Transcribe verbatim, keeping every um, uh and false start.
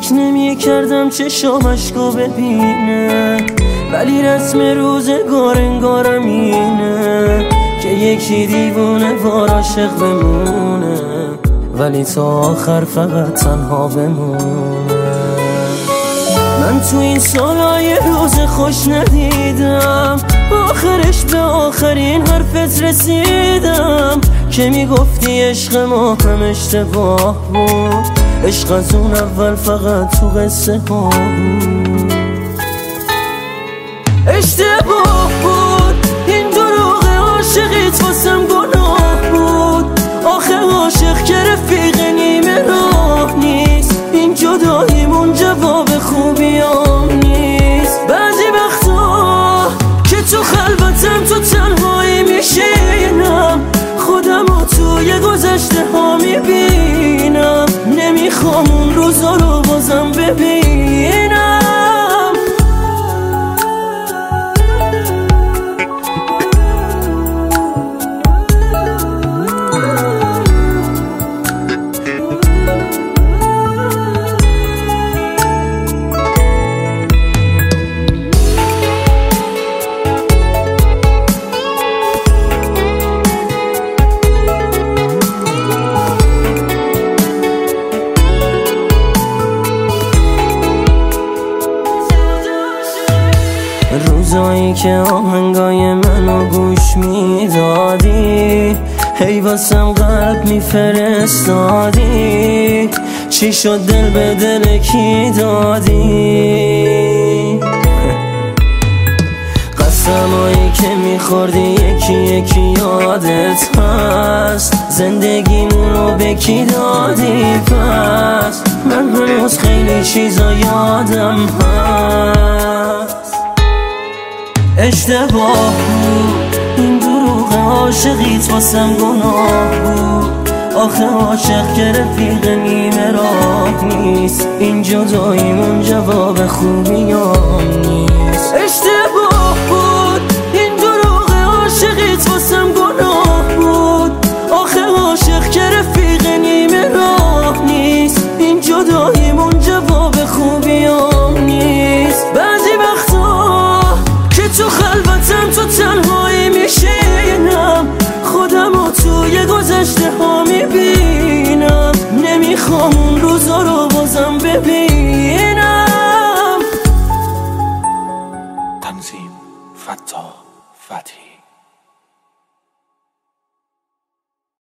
فکر نمی کردم چشام اشکا ببینه، ولی رسم روزگار انگارم اینه که یکی دیوونه وار عاشق بمونه، ولی تا آخر فقط تنها بمونه. من تو این سالای روز خوش ندیدم، آخرش به آخرین حرفت رسیدم که میگفتی عشق ما هم اشتباه بود، عشق از اون اول فقط تو قصه ها بود. اشتباه بود این دروغ عاشقیت واسم گناه بود، آخه عاشق که رفیق نیمه راه نیست، این جداییمون جواب خوبیام نیست. بعضی وقتا که تو خلوتم تو تنهایی میشینم، خودم رو توی گذشته ها میبینم، نمیخوام اون روزا رو بازم ببینم. روزایی که آهنگای منو گوش میدادی، هی واسم قلب میفرستادی، چی شد دل به دل کی دادی؟ قسمایی که میخوردی یکی یکی یادت هست، زندگیمونو به کی دادی پس؟ من هنوز خیلی چیزا یادم هست. اشتباه بود این دروغ عاشقیت واسم گناه بود، آخه عاشق که رفیق نیمه راه نیست، این جداییمون جواب خوبیام نیست. اشتباه بود این دروغ عاشقیت واسم گناه بود، آخه عاشق که رفیق نیمه راه نیست، این جداییمون جواب خوبیام نیست. بعضی وقتا که تو خلوتم تو تنهایی میشینم، خودم رو توی گذشته ها میبینم، نمیخوام اون روزا رو بازم ببینم. تنظیم: فتاح فتحی.